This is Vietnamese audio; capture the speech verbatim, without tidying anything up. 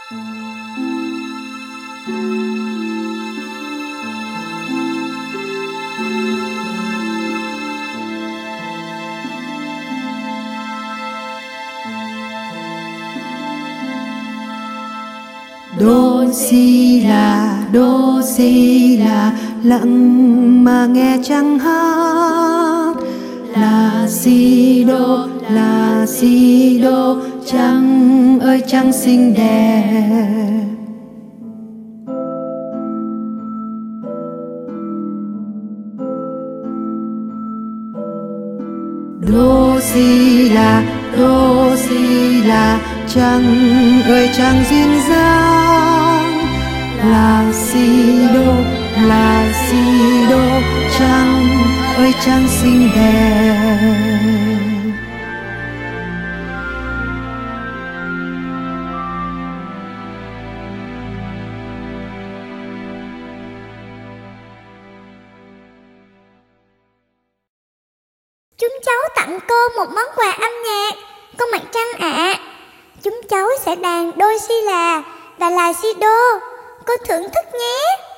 Do si la, do si la, lặng mà nghe chẳng hát. La si do, la si do, trăng ơi trăng xinh đẹp. Do si la, do si la, trăng ơi trăng duyên dáng. La si do, la si do, trăng ơi trăng xinh đẹp. Chúng cháu tặng cô một món quà âm nhạc. Con Mặt Trăng ạ, à, chúng cháu sẽ đàn đôi si là và là si đô. Cô thưởng thức nhé.